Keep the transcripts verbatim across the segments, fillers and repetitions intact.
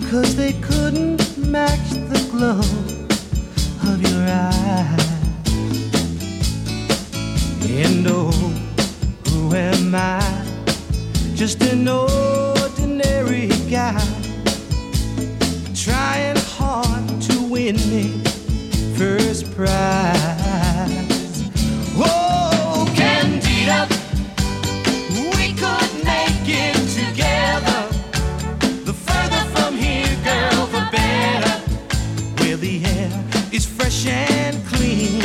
'cause they couldn't match the glow of your eyes. And oh, who am I? Just an ordinary guy, trying hard to win me first prize. Oh, Candida, we could make it together. The further from here, girl, the better. Where the air is fresh and clean.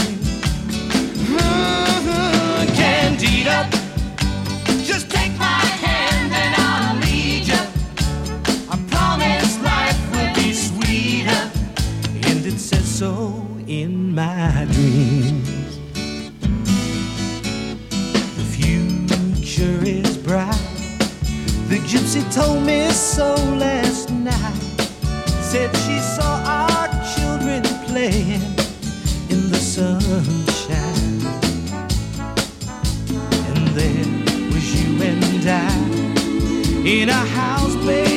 Mm-hmm. Candida, just take my hand and I'll lead you. I promise life will be sweeter, and it says so in my dreams. The future is bright. The gypsy told me so last night. Said she saw our children playing in the sunshine. And there was you and I in a house, baby,